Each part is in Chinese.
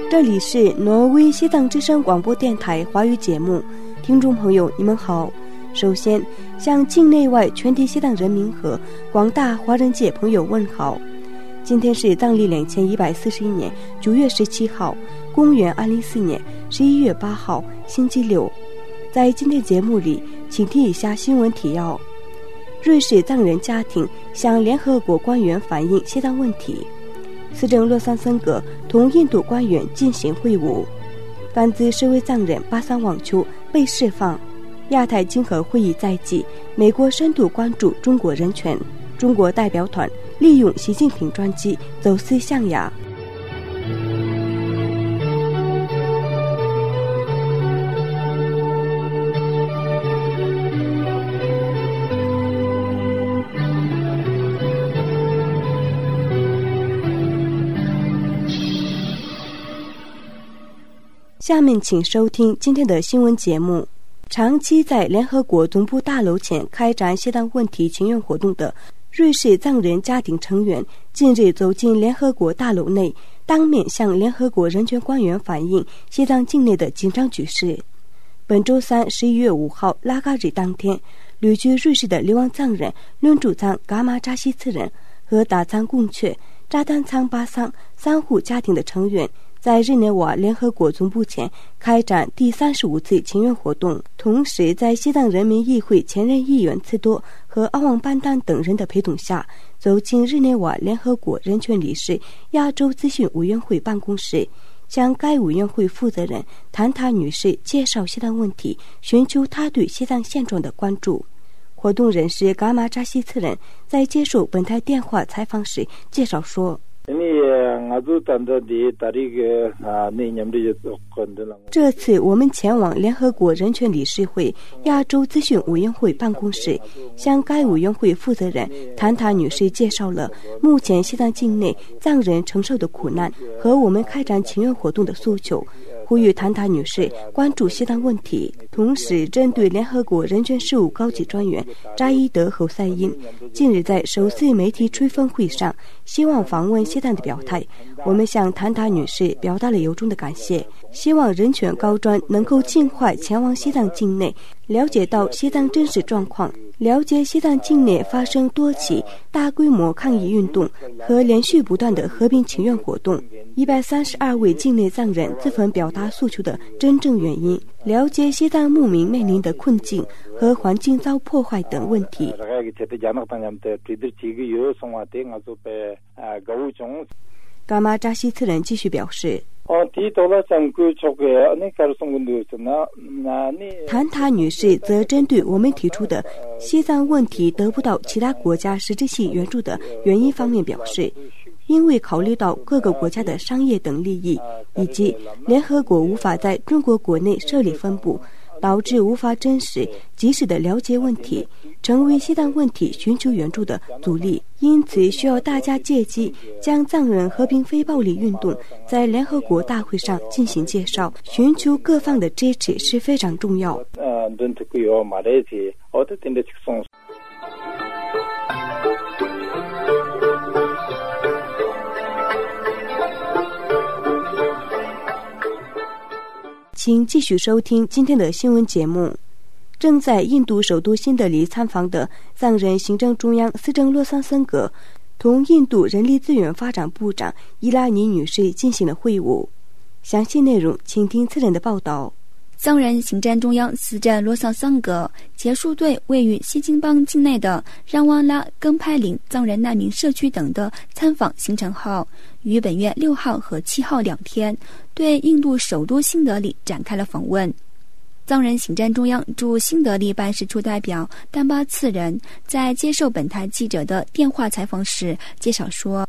这里是挪威西藏之声广播电台华语节目，听众朋友你们好。首先向境内外全体西藏人民和广大华人界朋友问好。今天是藏历2141年9月17号，公元2014年11月8号，星期六。在今天节目里，请听以下新闻提要：瑞士藏人家庭向联合国官员反映西藏问题；司政洛桑森格同印度官员进行会晤；反自示威藏人巴桑网球被释放；亚太经合会议在即，美国深度关注中国人权；中国代表团利用习近平专机走私象牙。下面请收听今天的新闻节目。长期在联合国总部大楼前开展西藏问题请愿活动的瑞士藏人家庭成员近日走进联合国大楼内，当面向联合国人权官员反映西藏境内的紧张局势。本周三11月5号拉嘎日当天，旅居瑞士的流亡藏人伦主藏噶玛扎西次人和达藏贡雀扎丹仓巴桑3户家庭的成员在日内瓦联合国总部前开展第35次请愿活动，同时在西藏人民议会前任议员次多和阿旺班丹等人的陪同下，走进日内瓦联合国人权理事亚洲咨询委员会办公室，向该委员会负责人谭塔女士介绍西藏问题，寻求她对西藏现状的关注。活动人士噶玛扎西次人在接受本台电话采访时介绍说，这次我们前往联合国人权理事会亚洲咨询委员会办公室，向该委员会负责人谭塔女士介绍了目前西藏境内藏人承受的苦难和我们开展请愿活动的诉求，呼吁谭塔女士关注西藏问题。同时，针对联合国人权事务高级专员扎伊德侯赛因近日在首次媒体吹风会上希望访问西藏的表态，我们向谭塔女士表达了由衷的感谢，希望人权高专能够尽快前往西藏境内，了解到西藏真实状况，了解西藏境内发生多起大规模抗议运动和连续不断的和平请愿活动，132位境内藏人自焚表达诉求的真正原因，了解西藏牧民面临的困境和环境遭破坏等问题。噶玛扎西次人继续表示，谭塔女士则针对我们提出的西藏问题得不到其他国家实质性援助的原因方面表示，因为考虑到各个国家的商业等利益，以及联合国无法在中国国内设立分部，导致无法真实及时的了解问题，成为西藏问题寻求援助的阻力。因此需要大家借机将藏人和平非暴力运动在联合国大会上进行介绍，寻求各方的支持是非常重要。请继续收听今天的新闻节目。正在印度首都新德里参访的藏人行政中央司政洛桑森格同印度人力资源发展部长伊拉尼女士进行了会晤。详细内容请听次人的报道。 藏人行政中央司政洛桑森格结束对位于西金邦境内的让旺拉、根派林藏人难民社区等的参访行程后，于本月6号和7号2天对印度首都新德里展开了访问。藏人行政中央驻新德里办事处代表丹巴次人在接受本台记者的电话采访时介绍说，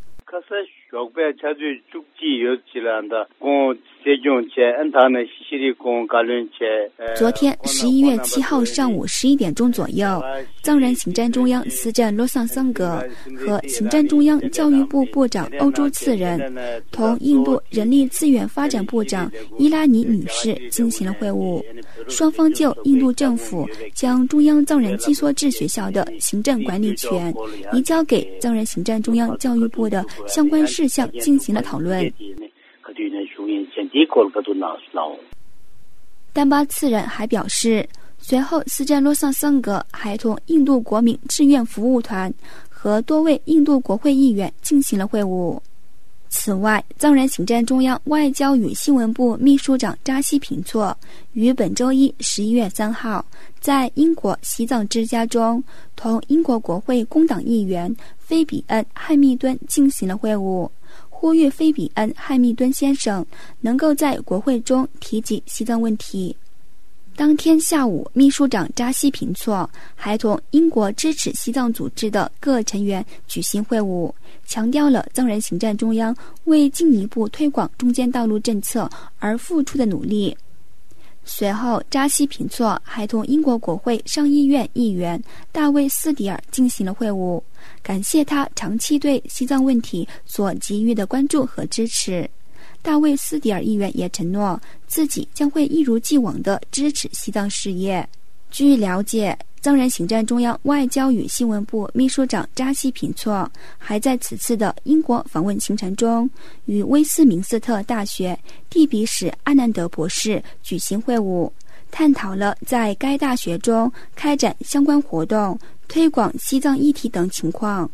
昨天11月7号上午11点钟左右，藏人行政中央司政洛桑森格和行政中央教育部部长欧洲次人同印度人力资源发展部长伊拉尼女士进行了会晤，双方就印度政府将中央藏人寄宿制学校的行政管理权移交给藏人行政中央教育部的相关事项进行了讨论。 丹巴次人还表示，随后斯詹洛桑桑格还同印度国民志愿服务团和多位印度国会议员进行了会晤。此外，藏人行政中央外交与新闻部秘书长扎西平措于本周一11月3号在英国西藏之家中同英国国会工党议员菲比恩·汉密敦进行了会晤，呼吁菲比恩·汉密敦先生能够在国会中提及西藏问题。当天下午，秘书长扎西平措还同英国支持西藏组织的各成员举行会晤，强调了藏人行政中央为进一步推广中间道路政策而付出的努力。随后，扎西平措还同英国国会上议院议员大卫斯迪尔进行了会晤，感谢他长期对西藏问题所给予的关注和支持。大卫斯迪尔议员也承诺自己将会一如既往地支持西藏事业。据了解，藏人行政中央外交与新闻部秘书长扎西平措还在此次的英国访问行程中，与威斯敏斯特大学地比史阿南德博士举行会晤，探讨了在该大学中开展相关活动、推广西藏议题等情况。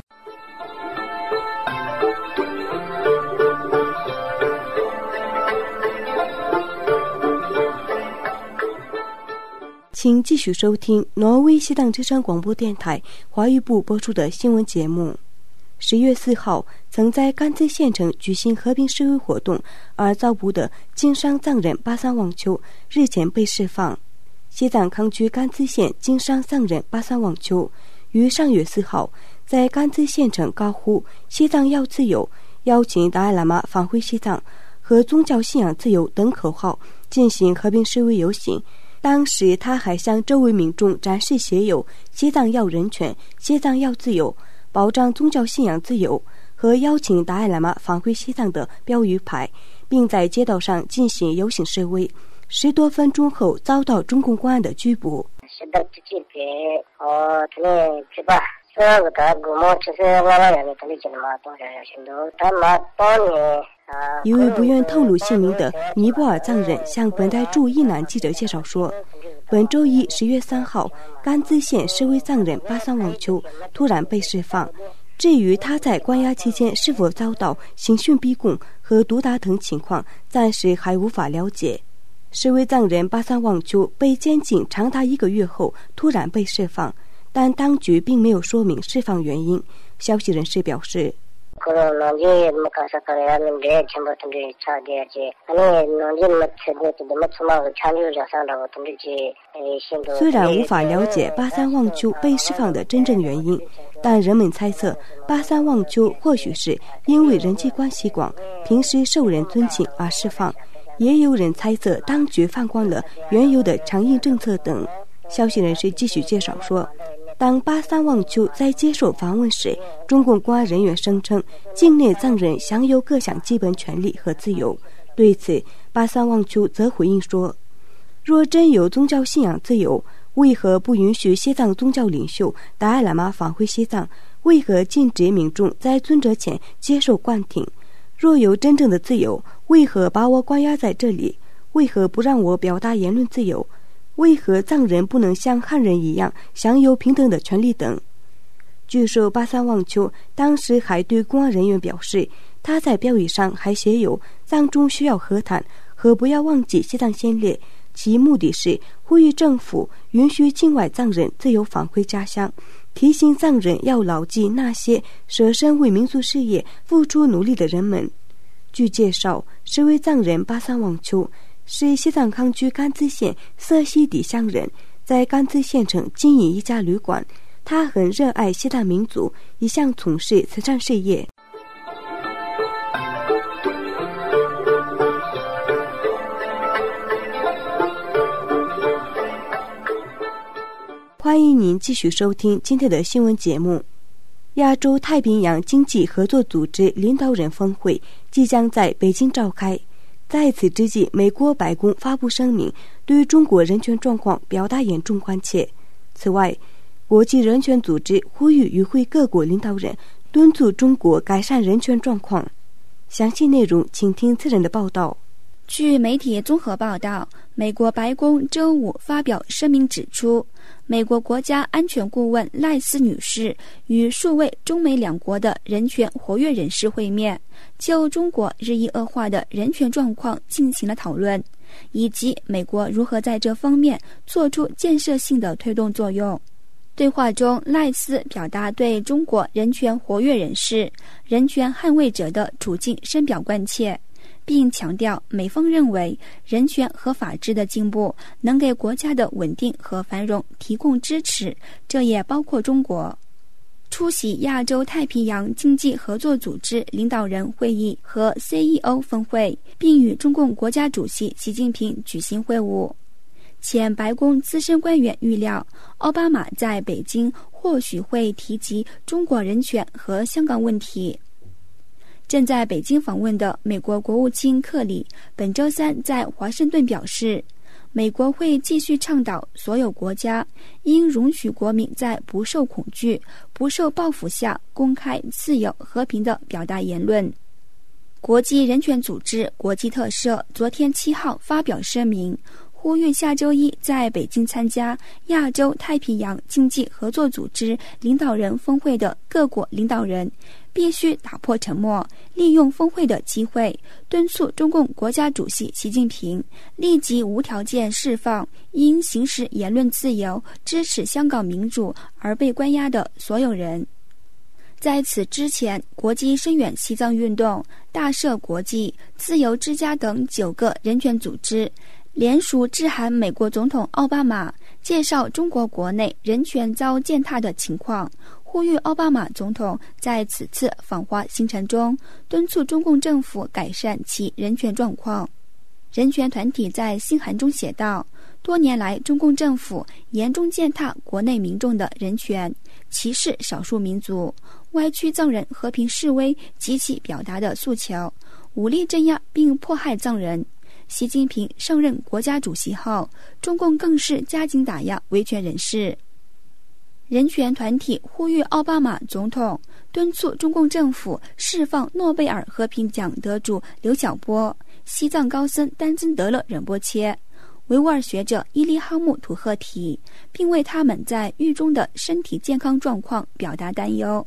请继续收听挪威西藏之声广播电台华语部播出的新闻节目。10月4号，曾在甘孜县城举行和平示威活动而遭捕的经商藏人巴桑旺丘日前被释放。西藏康区甘孜县经商藏人巴桑旺丘于上月4号在甘孜县城高呼西藏要自由，邀请达赖喇嘛返回西藏和宗教信仰自由等口号进行和平示威游行。当时他还向周围民众展示写有西藏要人权、西藏要自由、保障宗教信仰自由和邀请达赖喇嘛返回西藏的标语牌，并在街道上进行游行示威。10多分钟后遭到中共公安的拘捕。一位不愿透露姓名的尼泊尔藏人向本台驻伊南记者介绍说，本周一10月3号，甘孜县示威藏人巴桑旺丘突然被释放。至于他在关押期间是否遭到刑讯逼供和毒打等情况，暂时还无法了解。示威藏人巴桑旺丘被监禁长达1个月后突然被释放，但当局并没有说明释放原因。消息人士表示，虽然无法了解巴桑旺丘被释放的真正原因，但人们猜测巴桑旺丘或许是因为人际关系广、平时受人尊敬而释放，也有人猜测当局放宽了原有的强硬政策等。消息人士继续介绍说，当巴桑旺丘在接受访问时，中共公安人员声称境内藏人享有各项基本权利和自由。对此，巴桑旺丘则回应说，若真有宗教信仰自由，为何不允许西藏宗教领袖达赖喇嘛返回西藏？为何禁止民众在尊者前接受灌顶？若有真正的自由，为何把我关押在这里？为何不让我表达言论自由？为何藏人不能像汉人一样享有平等的权利等？据说巴桑旺丘当时还对公安人员表示，他在标语上还写有藏中需要和谈和不要忘记西藏先烈，其目的是呼吁政府允许境外藏人自由返回家乡，提醒藏人要牢记那些舍身为民族事业付出努力的人们。据介绍，示威藏人巴桑旺丘是西藏康区甘孜县色西底乡人，在甘孜县城经营一家旅馆。他很热爱西藏民族，一向从事慈善事业。欢迎您继续收听今天的新闻节目。亚洲太平洋经济合作组织领导人峰会即将在北京召开。在此之际，美国白宫发布声明，对中国人权状况表达严重关切。此外，国际人权组织呼吁与会各国领导人敦促中国改善人权状况。详细内容请听次人的报道。 据媒体综合报道，美国白宫周五发表声明指出，美国国家安全顾问赖斯女士与数位中美两国的人权活跃人士会面，就中国日益恶化的人权状况进行了讨论，以及美国如何在这方面做出建设性的推动作用。对话中，赖斯表达对中国人权活跃人士、人权捍卫者的处境深表关切，并强调美方认为人权和法治的进步能给国家的稳定和繁荣提供支持，这也包括中国。出席亚洲太平洋经济合作组织领导人会议和 CEO 峰会，并与中共国家主席习近平举行会晤。前白宫资深官员预料，奥巴马在北京或许会提及中国人权和香港问题。正在北京访问的美国国务卿克里本周三在华盛顿表示，美国会继续倡导所有国家应容许国民在不受恐惧、不受报复下公开、自由、和平地表达言论。国际人权组织国际特赦昨天7号发表声明，呼吁下周一在北京参加亚洲太平洋经济合作组织领导人峰会的各国领导人必须打破沉默，利用峰会的机会，敦促中共国家主席习近平立即无条件释放因行使言论自由、支持香港民主而被关押的所有人。在此之前，国际声援西藏运动、大赦国际、自由之家等9个人权组织联署致函美国总统奥巴马，介绍中国国内人权遭践踏的情况，呼吁奥巴马总统在此次访华行程中敦促中共政府改善其人权状况。人权团体在信函中写道，多年来中共政府严重践踏国内民众的人权，歧视少数民族，歪曲藏人和平示威及其表达的诉求，武力镇压并迫害藏人。习近平上任国家主席后，中共更是加紧打压维权人士。人权团体呼吁奥巴马总统敦促中共政府释放诺贝尔和平奖得主刘晓波、西藏高僧丹增德勒仁波切、维吾尔学者伊利哈木图赫提，并为他们在狱中的身体健康状况表达担忧。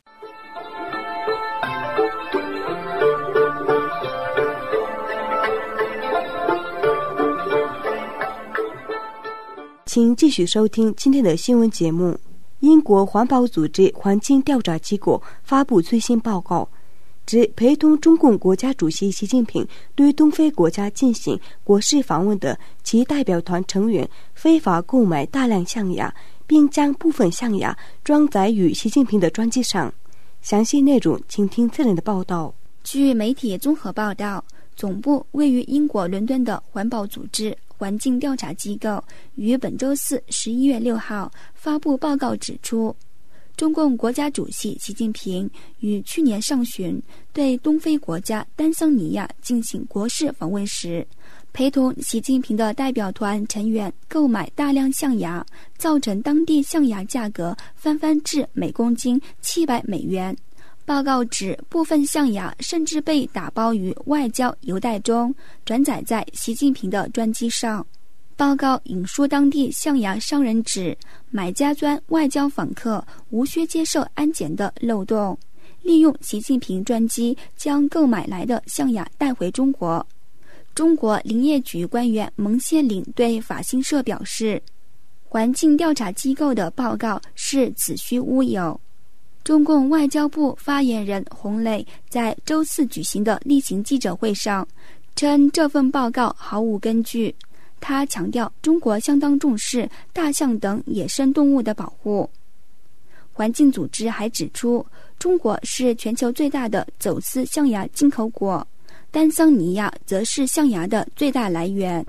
请继续收听今天的新闻节目。英国环保组织环境调查机构发布最新报告，指陪同中共国家主席习近平对东非国家进行国事访问的其代表团成员非法购买大量象牙，并将部分象牙装载于习近平的专机上。详细内容请听次人的报道。 据媒体综合报道，总部位于英国伦敦的环保组织环境调查机构于本周四11月6号发布报告指出，中共国家主席习近平于去年上旬对东非国家丹桑尼亚进行国事访问时，陪同习近平的代表团成员购买大量象牙，造成当地象牙价格翻番至每公斤700美元。报告指，部分象牙甚至被打包于外交邮袋中，转载在习近平的专机上。报告引述当地象牙商人指，买家钻外交访客无需接受安检的漏洞，利用习近平专机将购买来的象牙带回中国。中国林业局官员蒙先林对法新社表示，环境调查机构的报告是子虚乌有。中共外交部发言人洪磊在周四举行的例行记者会上称，这份报告毫无根据。他强调，中国相当重视大象等野生动物的保护。环境组织还指出，中国是全球最大的走私象牙进口国，丹桑尼亚则是象牙的最大来源。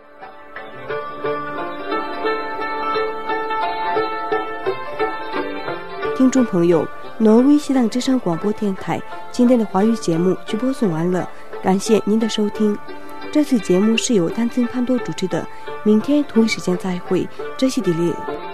听众朋友，挪威西藏之声广播电台今天的华语节目就播送完了，感谢您的收听。这次节目是由丹增潘多主持的，明天同一时间再会，这是迪丽。